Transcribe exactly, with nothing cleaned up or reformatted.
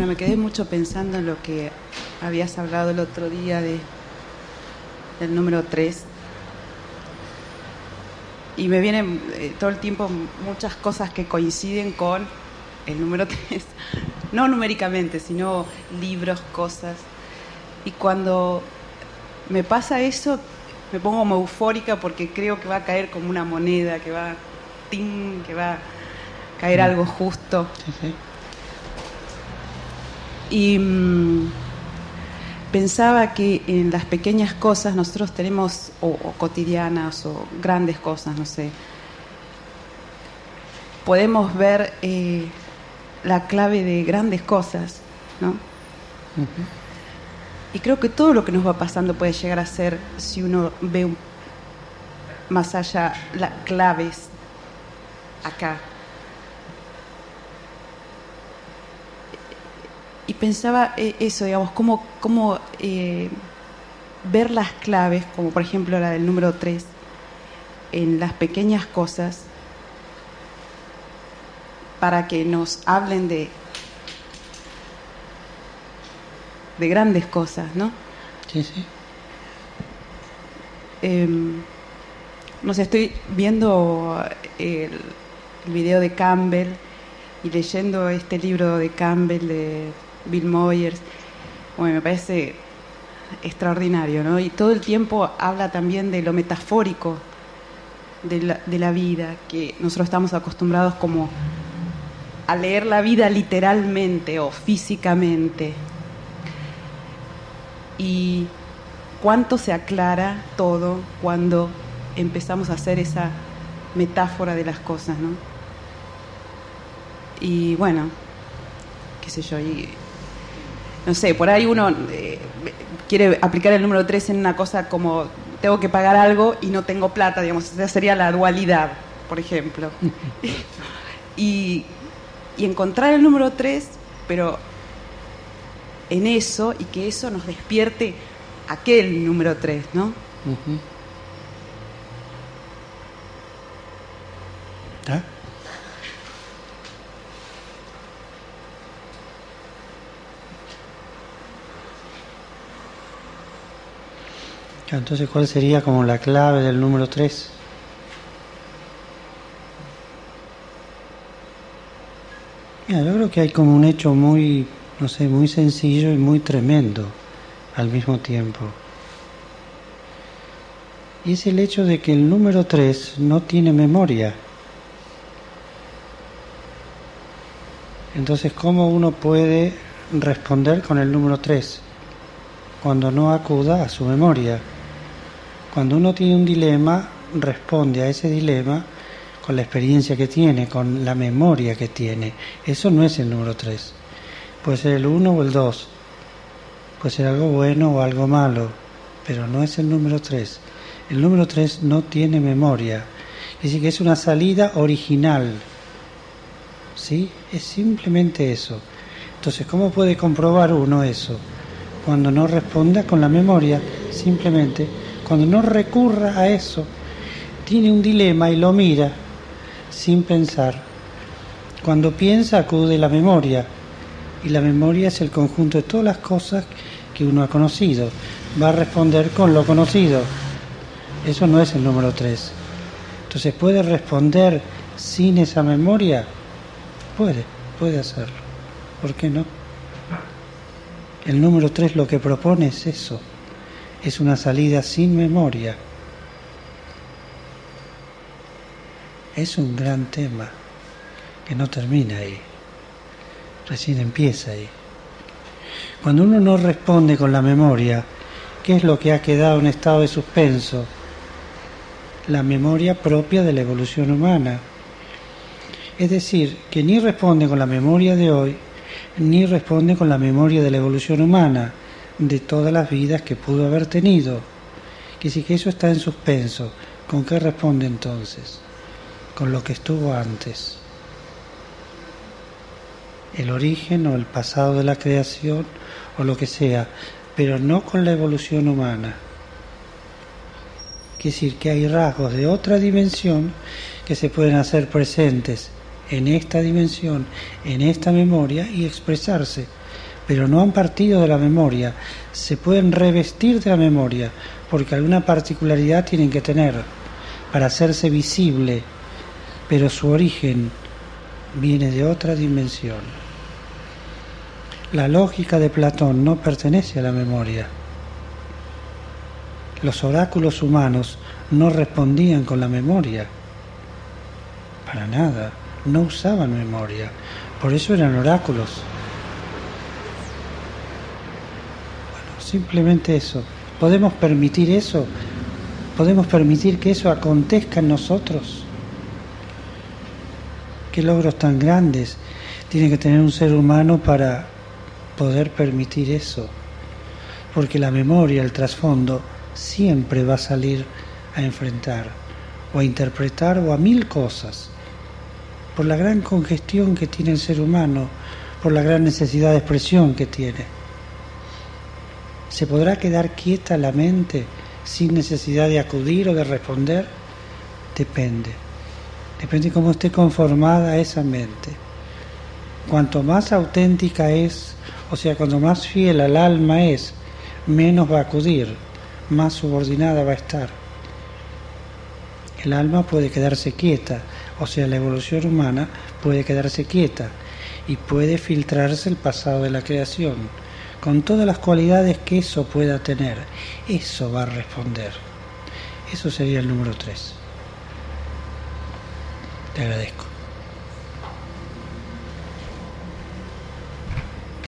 Bueno, me quedé mucho pensando en lo que habías hablado el otro día de, del número tres. Y me vienen eh, todo el tiempo muchas cosas que coinciden con el número tres. No numéricamente, sino libros, cosas. Y cuando me pasa eso, me pongo como eufórica porque creo que va a caer como una moneda, que va, ¡ting!, que va a caer algo justo. Sí, sí. Y mmm, pensaba que en las pequeñas cosas nosotros tenemos, o, o cotidianas, o grandes cosas, no sé, podemos ver eh, la clave de grandes cosas, ¿no? Uh-huh. Y creo que todo lo que nos va pasando puede llegar a ser, si uno ve un, más allá, las claves acá. Y pensaba eh, eso, digamos, cómo, cómo eh, ver las claves, como por ejemplo la del número tres, en las pequeñas cosas, para que nos hablen de, de grandes cosas, ¿no? Sí, sí. Eh, no sé, estoy viendo el, el video de Campbell y leyendo este libro de Campbell, de Bill Moyers. Bueno, me parece extraordinario, ¿no? Y todo el tiempo habla también de lo metafórico de la, de la vida, que nosotros estamos acostumbrados como a leer la vida literalmente o físicamente. Y cuánto se aclara todo cuando empezamos a hacer esa metáfora de las cosas, ¿no? Y bueno, qué sé yo, y no sé, por ahí uno eh, quiere aplicar el número tres en una cosa como tengo que pagar algo y no tengo plata, digamos, esa sería la dualidad, por ejemplo. y, y encontrar el número tres, pero en eso, y que eso nos despierte aquel número tres, ¿no? Uh-huh. ¿Ah? Entonces, ¿cuál sería como la clave del número tres? Mira, yo creo que hay como un hecho muy, no sé, muy sencillo y muy tremendo al mismo tiempo. Y es el hecho de que el número tres no tiene memoria. Entonces, ¿cómo uno puede responder con el número tres cuando no acuda a su memoria? Cuando uno tiene un dilema, responde a ese dilema con la experiencia que tiene, con la memoria que tiene. Eso no es el número tres. Puede ser el uno o el dos. Puede ser algo bueno o algo malo, pero no es el número tres. El número tres no tiene memoria. Es decir, que es una salida original. ¿Sí? Es simplemente eso. Entonces, ¿cómo puede comprobar uno eso? Cuando no responda con la memoria, simplemente, cuando no recurra a eso, tiene un dilema y lo mira sin pensar. Cuando piensa, acude la memoria, y la memoria es el conjunto de todas las cosas que uno ha conocido. Va a responder con lo conocido. Eso no es el número tres. Entonces, ¿puede responder sin esa memoria? Puede, puede hacerlo. ¿Por qué no? El número tres lo que propone es eso. Es una salida sin memoria. Es un gran tema que no termina ahí. Recién empieza ahí. Cuando uno no responde con la memoria, ¿qué es lo que ha quedado en estado de suspenso? La memoria propia de la evolución humana. Es decir, que ni responde con la memoria de hoy, ni responde con la memoria de la evolución humana, de todas las vidas que pudo haber tenido. Que si que eso está en suspenso, ¿con qué responde entonces? Con lo que estuvo antes. El origen o el pasado de la creación o lo que sea, pero no con la evolución humana. Es decir, que hay rasgos de otra dimensión que se pueden hacer presentes en esta dimensión, en esta memoria y expresarse. pero no han partido de la memoria. Se pueden revestir de la memoria, porque alguna particularidad tienen que tener para hacerse visible, pero su origen viene de otra dimensión. La lógica de Platón no pertenece a la memoria. Los oráculos humanos no respondían con la memoria. Para nada, no usaban memoria. Por eso eran oráculos. Bueno, simplemente eso. ¿Podemos permitir eso? ¿Podemos permitir que eso acontezca en nosotros? ¿Qué logros tan grandes tiene que tener un ser humano para poder permitir eso? Porque la memoria, el trasfondo, siempre va a salir a enfrentar o a interpretar o a mil cosas, por la gran congestión que tiene el ser humano, por la gran necesidad de expresión que tiene. ¿Se podrá quedar quieta la mente sin necesidad de acudir o de responder? Depende. Depende de cómo esté conformada esa mente. Cuanto más auténtica es, o sea, cuanto más fiel al alma es, menos va a acudir, más subordinada va a estar. El alma puede quedarse quieta, o sea, la evolución humana puede quedarse quieta y puede filtrarse el pasado de la creación, con todas las cualidades que eso pueda tener. Eso va a responder. Eso sería el número tres. Te agradezco.